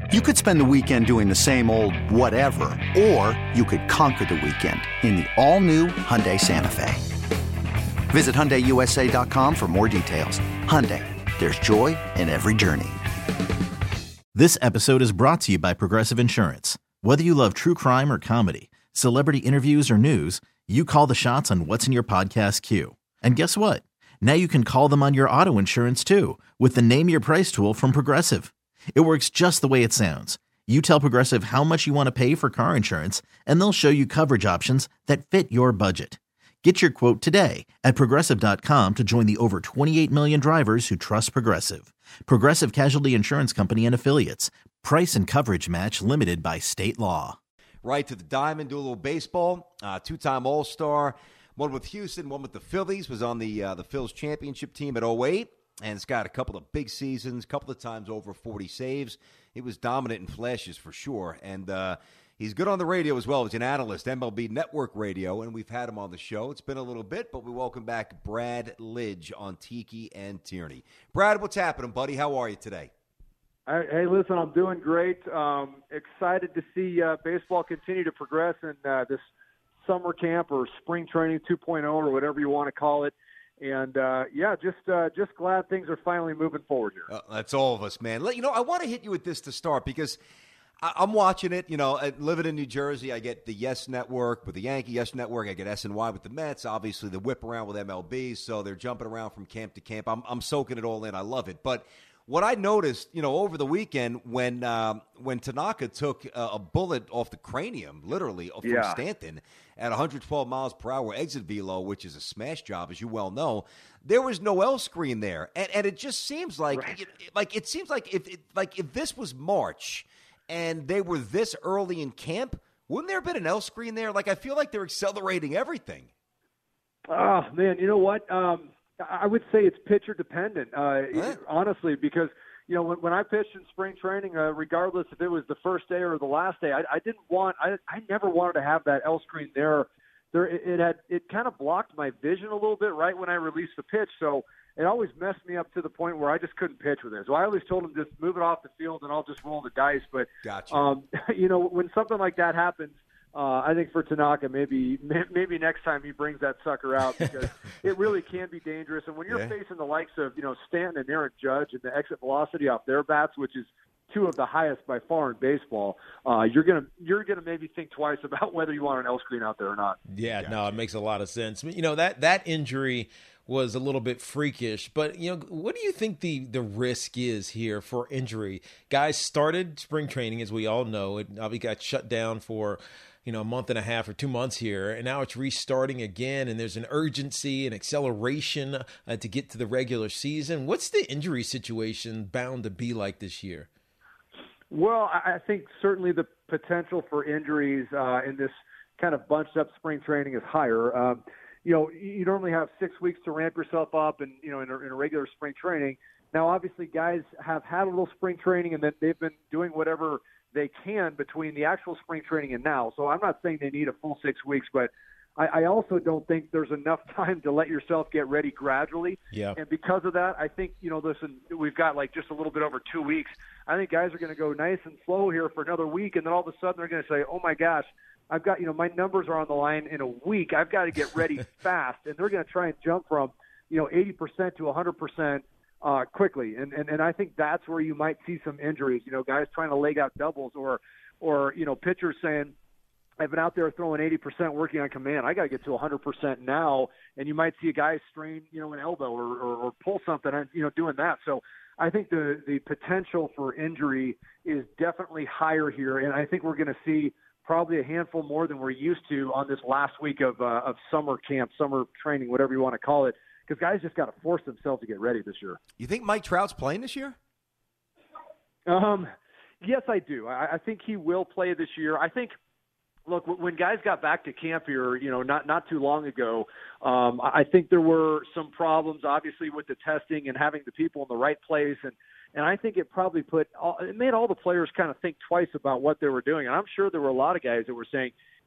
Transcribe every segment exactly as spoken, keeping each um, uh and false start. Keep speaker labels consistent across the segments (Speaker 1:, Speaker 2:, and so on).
Speaker 1: You could spend the weekend doing the same old whatever, or you could conquer the weekend in the all-new Hyundai Santa Fe. Visit Hyundai U S A dot com for more details. Hyundai, there's joy in every journey.
Speaker 2: This episode is brought to you by Progressive Insurance. Whether you love true crime or comedy, celebrity interviews or news, you call the shots on what's in your podcast queue. And guess what? Now you can call them on your auto insurance too with the Name Your Price tool from Progressive. It works just the way it sounds. You tell Progressive how much you want to pay for car insurance, and they'll show you coverage options that fit your budget. Get your quote today at Progressive dot com to join the over twenty-eight million drivers who trust Progressive. Progressive Casualty Insurance Company and Affiliates. Price and coverage match limited by state law.
Speaker 3: Right to the diamond, do a little baseball. Uh, two-time All-Star, one with Houston, one with the Phillies, was on the uh, the Phils championship team at oh eight. And it's got a couple of big seasons, a couple of times over forty saves. He was dominant in flashes for sure. And uh, he's good on the radio as well. He's an analyst, M L B Network Radio, and we've had him on the show. It's been a little bit, but we welcome back Brad Lidge on Tiki and Tierney. Brad, what's happening, buddy? How are you today?
Speaker 4: Hey, listen, I'm doing great. Um, excited to see uh, baseball continue to progress in uh, this summer camp or spring training two point oh or whatever you want to call it. And, uh, yeah, just uh, just glad things are finally moving forward here.
Speaker 3: Uh, that's all of us, man. You know, I want to hit you with this to start because I- I'm watching it. You know, living in New Jersey, I get the Yes Network with the Yankee Yes Network. I get S N Y with the Mets. Obviously, the whip around with M L B. So they're jumping around from camp to camp. I'm, I'm soaking it all in. I love it. But what I noticed, you know, over the weekend when um, when Tanaka took uh, a bullet off the cranium, literally, from
Speaker 4: yeah.
Speaker 3: Stanton at one hundred twelve miles per hour exit velo, which is a smash job, as you well know, there was no L screen there, and and it just seems like
Speaker 4: right.
Speaker 3: it, like it seems like if it, like if this was March and they were this early in camp, wouldn't there have been an L screen there? Like I feel like they're accelerating everything.
Speaker 4: Oh man, you know what? Um, I would say it's pitcher dependent, uh,
Speaker 3: huh?
Speaker 4: honestly, because, you know, when, when I pitched in spring training, uh, regardless if it was the first day or the last day, I, I didn't want, I, I never wanted to have that L screen there. There, it, it had, it kind of blocked my vision a little bit right when I released the pitch. So it always messed me up to the point where I just couldn't pitch with it. So I always told him just move it off the field and I'll just roll the dice. But,
Speaker 3: gotcha.
Speaker 4: um, you know, when something like that happens, Uh, I think for Tanaka, maybe maybe next time he brings that sucker out because it really can be dangerous. And when you're
Speaker 3: yeah.
Speaker 4: facing the likes of, you know, Stanton and Aaron Judge and the exit velocity off their bats, which is two of the highest by far in baseball, uh, you're gonna you're gonna maybe think twice about whether you want an L screen out there or not.
Speaker 5: Yeah,
Speaker 3: gotcha.
Speaker 5: no, it makes a lot of sense. You know, that that injury was a little bit freakish, but you know, what do you think the the risk is here for injury? Guys started spring training, as we all know. It obviously got shut down for, you know, a month and a half or two months here, and now it's restarting again, and there's an urgency and acceleration uh, to get to the regular season. What's the injury situation bound to be like this year?
Speaker 4: Well, I think certainly the potential for injuries uh, in this kind of bunched up spring training is higher. Um, you know, you normally have six weeks to ramp yourself up, and you know, in a, in a regular spring training. Now, obviously, guys have had a little spring training, and then they've been doing whatever they can between the actual spring training and now. So I'm not saying they need a full six weeks, but I, I also don't think there's enough time to let yourself get ready gradually.
Speaker 5: Yeah.
Speaker 4: And because of that, I think, you know, listen, we've got like just a little bit over two weeks. I think guys are going to go nice and slow here for another week, and then all of a sudden they're going to say, oh my gosh, I've got, you know, my numbers are on the line in a week. I've got to get ready fast. And they're going to try and jump from, you know, eighty percent to one hundred percent Uh, quickly, and, and and I think that's where you might see some injuries. You know, guys trying to leg out doubles, or or you know, pitchers saying, "I've been out there throwing eighty percent, working on command. I got to get to one hundred percent now." And you might see a guy strain, you know, an elbow or, or, or pull something, and you know, doing that. So I think the the potential for injury is definitely higher here, and I think we're going to see probably a handful more than we're used to on this last week of uh, of summer camp, summer training, whatever you want to call it. Because guys just got to force themselves to get ready this year.
Speaker 3: You think Mike Trout's playing this year?
Speaker 4: Um, yes, I do. I, I think he will play this year. I think, look, when guys got back to camp here, you know, not not too long ago, um, I think there were some problems, obviously, with the testing and having the people in the right place, and and I think it probably put all, it made all the players kind of think twice about what they were doing. And I'm sure there were a lot of guys that were saying,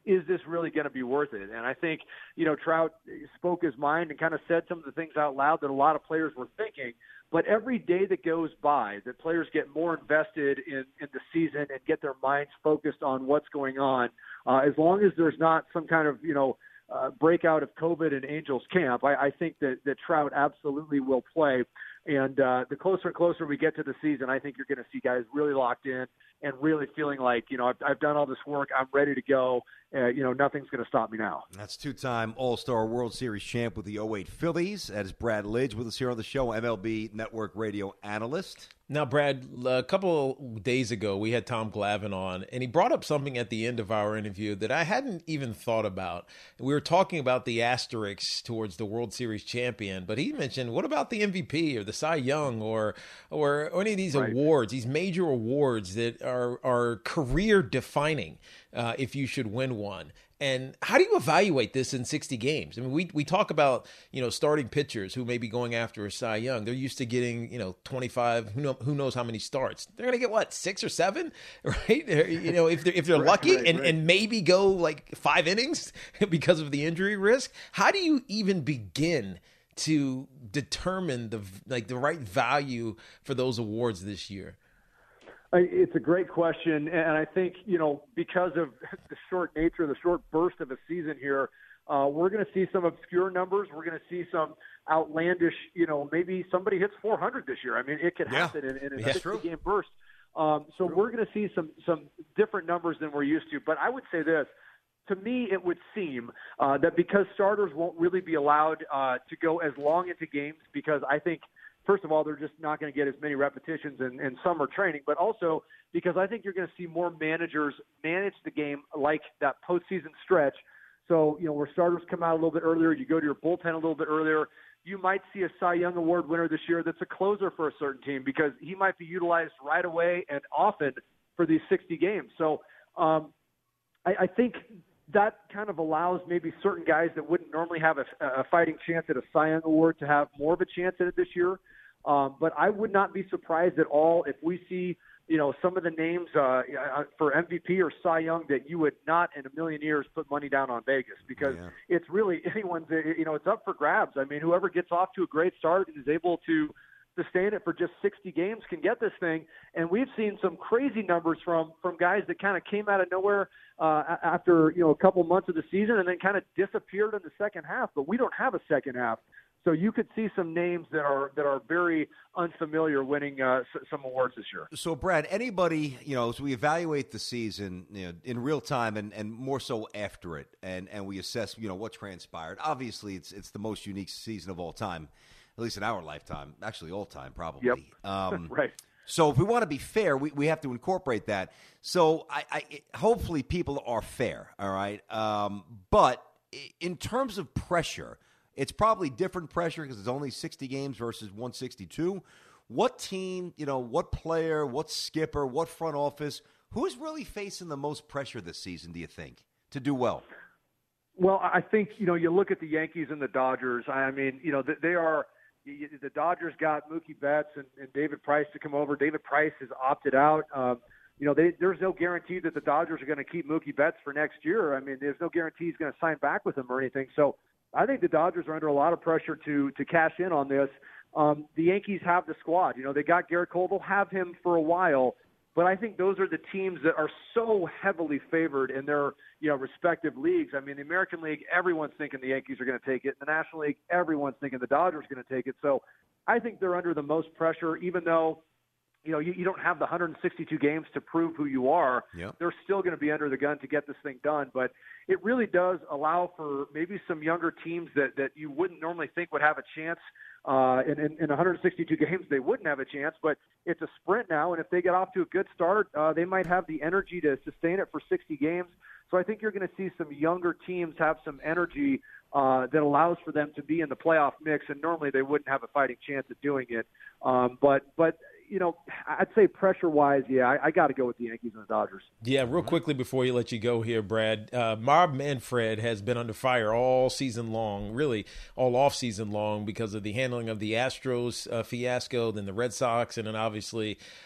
Speaker 4: is this really going to be worth it? And I think, you know, Trout spoke his mind and kind of said some of the things out loud that a lot of players were thinking. But every day that goes by, that players get more invested in, in the season and get their minds focused on what's going on, uh, as long as there's not some kind of, you know, uh, breakout of COVID in Angels camp, I, I think that, that Trout absolutely will play. And uh, the closer and closer we get to the season, I think you're going to see guys really locked in and really feeling like, you know, I've, I've done all this work, I'm ready to go. Uh, you know, nothing's going to stop me now.
Speaker 3: That's two-time All-Star World Series champ with the oh eight Phillies. That is Brad Lidge with us here on the show, M L B Network radio analyst.
Speaker 5: Now, Brad, a couple days ago, we had Tom Glavine on, and he brought up something at the end of our interview that I hadn't even thought about. We were talking about the asterisks towards the World Series champion, but he mentioned, what about the M V P or the Cy Young or or, or any of these right. awards, these major awards that are, are career-defining uh, if you should win one? And how do you evaluate this in sixty games? I mean, we we talk about, you know, starting pitchers who may be going after a Cy Young. They're used to getting, you know, twenty-five, who, know, who knows how many starts. They're going to get, what, six or seven, right? They're, you know, if they're, if they're right, lucky right, and, right. and maybe go like five innings because of the injury risk. How do you even begin to determine the like the right value for those awards this year?
Speaker 4: It's a great question, and I think, you know, because of the short nature, the short burst of a season here, uh, we're going to see some obscure numbers. We're going to see some outlandish, you know, maybe somebody hits four hundred this year. I mean, it could
Speaker 3: yeah.
Speaker 4: happen in, in a
Speaker 3: yeah,
Speaker 4: sixty-game burst. Um, so true. We're going to see some some different numbers than we're used to. But I would say this. To me, it would seem uh, that because starters won't really be allowed uh, to go as long into games, because I think – first of all, they're just not going to get as many repetitions in, in summer training, but also because I think you're going to see more managers manage the game like that postseason stretch. So, you know, where starters come out a little bit earlier, you go to your bullpen a little bit earlier, you might see a Cy Young Award winner this year that's a closer for a certain team because he might be utilized right away and often for these sixty games. So um, I, I think that kind of allows maybe certain guys that wouldn't normally have a, a fighting chance at a Cy Young Award to have more of a chance at it this year. Um, but I would not be surprised at all if we see, you know, some of the names uh, for M V P or Cy Young that you would not in a million years put money down on Vegas, because yeah. it's really anyone's, you know, it's up for grabs. I mean, whoever gets off to a great start and is able to sustain it for just sixty games can get this thing. And we've seen some crazy numbers from, from guys that kind of came out of nowhere uh, after, you know, a couple months of the season and then kind of disappeared in the second half. But we don't have a second half. So you could see some names that are that are very unfamiliar winning uh, s- some awards this year.
Speaker 3: So, Brad, anybody, you know, as we evaluate the season, you know, in real time and, and more so after it, and, and we assess, you know, what transpired. Obviously, it's it's the most unique season of all time, at least in our lifetime, actually all time probably.
Speaker 4: Yep.
Speaker 3: Um,
Speaker 4: right.
Speaker 3: So if we want to be fair, we, we have to incorporate that. So I, I hopefully people are fair, all right? Um, but in terms of pressure, it's probably different pressure because it's only sixty games versus one sixty-two. What team, you know, what player, what skipper, what front office, who's really facing the most pressure this season, do you think, to do well?
Speaker 4: Well, I think, you know, you look at the Yankees and the Dodgers. I mean, you know, they are – the Dodgers got Mookie Betts and, and David Price to come over. David Price has opted out. Um, you know, they, there's no guarantee that the Dodgers are going to keep Mookie Betts for next year. I mean, there's no guarantee he's going to sign back with them or anything. So I think the Dodgers are under a lot of pressure to to cash in on this. Um, the Yankees have the squad. You know, they got Garrett Cole. They'll have him for a while. But I think those are the teams that are so heavily favored in their, you know, respective leagues. I mean, the American League, everyone's thinking the Yankees are going to take it. In the National League, everyone's thinking the Dodgers are going to take it. So I think they're under the most pressure, even though, you know, you, you don't have the one hundred sixty-two games to prove who you are.
Speaker 3: Yep.
Speaker 4: They're still going to be under the gun to get this thing done. But it really does allow for maybe some younger teams that, that you wouldn't normally think would have a chance. Uh, in, in, in one hundred sixty-two games, they wouldn't have a chance, but it's a sprint now. And if they get off to a good start, uh, they might have the energy to sustain it for sixty games. So I think you're going to see some younger teams have some energy uh, that allows for them to be in the playoff mix. And normally they wouldn't have a fighting chance at doing it. Um, but, but, you know, I'd say pressure-wise, yeah, I, I got to go with the Yankees and the Dodgers.
Speaker 5: Yeah, real quickly before you let you go here, Brad, uh, Rob Manfred has been under fire all season long, really all off season long, because of the handling of the Astros uh, fiasco, then the Red Sox, and then obviously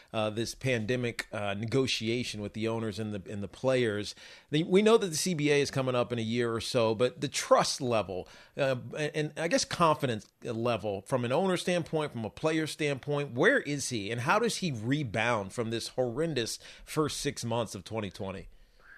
Speaker 5: uh, this pandemic uh, negotiation with the owners and the and the players. The, we know that the C B A is coming up in a year or so, but the trust level uh, and, and I guess confidence level from an owner standpoint, from a player standpoint, where is he, and how does he rebound from this horrendous first six months of twenty twenty?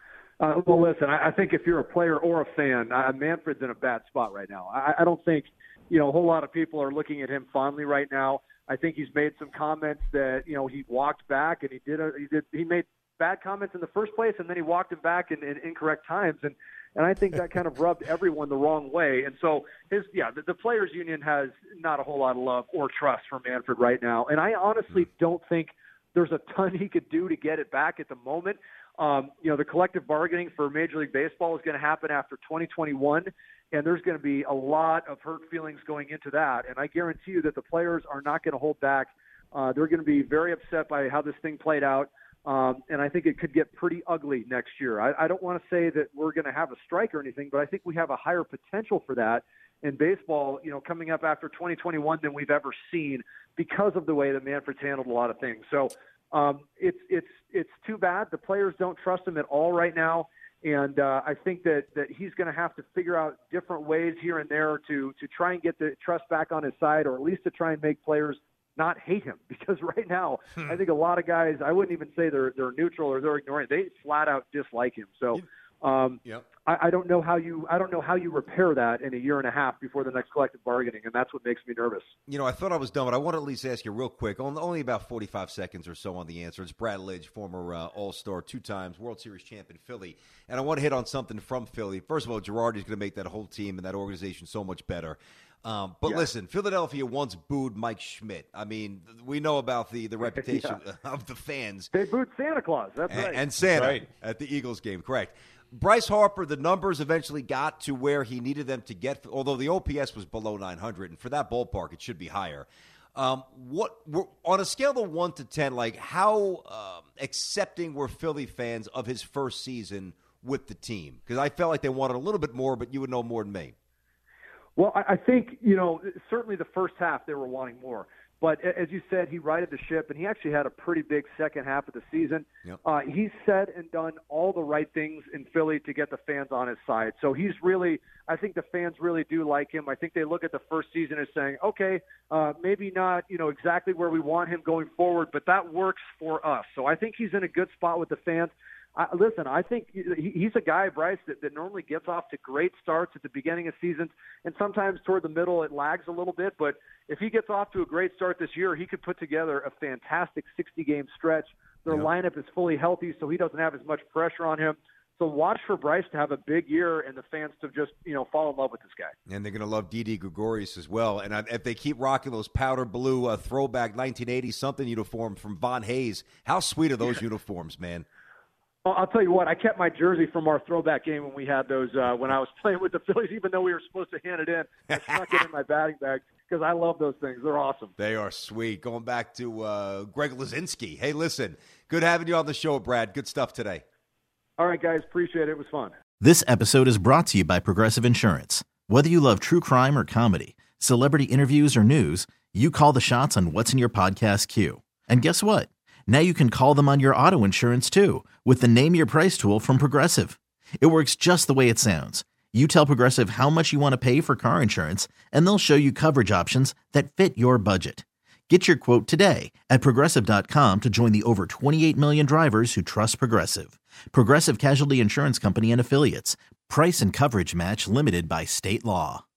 Speaker 4: Uh, well, listen, I, I think if you're a player or a fan, uh, Manfred's in a bad spot right now. I, I don't think, you know, a whole lot of people are looking at him fondly right now. I think he's made some comments that, you know, he walked back and he did, a, he did, he made bad comments in the first place, and then he walked him back in, in incorrect times. And, and I think that kind of rubbed everyone the wrong way. And so his, yeah, the, the players union has not a whole lot of love or trust for Manfred right now. And I honestly don't think there's a ton he could do to get it back at the moment. Um, you know, the collective bargaining for Major League Baseball is going to happen after twenty twenty-one, and there's going to be a lot of hurt feelings going into that. And I guarantee you that the players are not going to hold back. Uh, they're going to be very upset by how this thing played out, um, and I think it could get pretty ugly next year. I, I don't want to say that we're going to have a strike or anything, but I think we have a higher potential for that in baseball, you know, coming up after twenty twenty-one than we've ever seen because of the way that Manfred's handled a lot of things. So um, it's it's it's too bad. The players don't trust him at all right now, and uh, I think that, that he's going to have to figure out different ways here and there to to try and get the trust back on his side, or at least to try and make players not hate him. Because right now, hmm. I think a lot of guys, I wouldn't even say they're they're neutral or they're ignoring. They flat out dislike him. So. Um, yep. I, I don't know how you I don't know how you repair that in a year and a half before the next collective bargaining, and that's what makes me nervous.
Speaker 3: You know, I thought I was done, but I want to at least ask you real quick, only about forty-five seconds or so on the answer. It's Brad Lidge, former uh, All-Star, two times World Series champion Philly, and I want to hit on something from Philly. First of all, Girardi's going to make that whole team and that organization so much better. Um, but yeah. Listen, Philadelphia once booed Mike Schmidt. I mean, we know about the, the reputation yeah. of the fans.
Speaker 4: They booed Santa Claus. That's
Speaker 3: and,
Speaker 4: right.
Speaker 3: And Santa
Speaker 5: right.
Speaker 3: at the Eagles game, correct. Bryce Harper, the numbers eventually got to where he needed them to get, although the O P S was below nine hundred, and for that ballpark, it should be higher. Um, what on a scale of one to ten, like how uh, accepting were Philly fans of his first season with the team? Because I felt like they wanted a little bit more, but you would know more than me.
Speaker 4: Well, I think, you know, certainly the first half they were wanting more. But as you said, he righted the ship, and he actually had a pretty big second half of the season. Yep. Uh, he's said and done all the right things in Philly to get the fans on his side. So he's really – I think the fans really do like him. I think they look at the first season as saying, okay, uh, maybe not, you know, exactly where we want him going forward, but that works for us. So I think he's in a good spot with the fans. I, listen, I think he, he's a guy, Bryce, that, that normally gets off to great starts at the beginning of seasons, and sometimes toward the middle it lags a little bit. But if he gets off to a great start this year, he could put together a fantastic sixty-game stretch. Their yeah. lineup is fully healthy, so he doesn't have as much pressure on him. So watch for Bryce to have a big year and the fans to just, you know, fall in love with this guy.
Speaker 3: And they're going to love Didi Gregorius as well. And if they keep rocking those powder blue uh, throwback nineteen eighty-something uniform from Von Hayes, how sweet are those uniforms, man?
Speaker 4: I'll tell you what, I kept my jersey from our throwback game when we had those uh, when I was playing with the Phillies, even though we were supposed to hand it in. I snuck it in my batting bag because I love those things. They're awesome.
Speaker 3: They are sweet. Going back to uh, Greg Luzinski. Hey, listen, good having you on the show, Brad. Good stuff today.
Speaker 4: All right, guys. Appreciate it. It was fun.
Speaker 2: This episode is brought to you by Progressive Insurance. Whether you love true crime or comedy, celebrity interviews or news, you call the shots on what's in your podcast queue. And guess what? Now you can call them on your auto insurance, too, with the Name Your Price tool from Progressive. It works just the way it sounds. You tell Progressive how much you want to pay for car insurance, and they'll show you coverage options that fit your budget. Get your quote today at Progressive dot com to join the over twenty-eight million drivers who trust Progressive. Progressive Casualty Insurance Company and Affiliates. Price and coverage match limited by state law.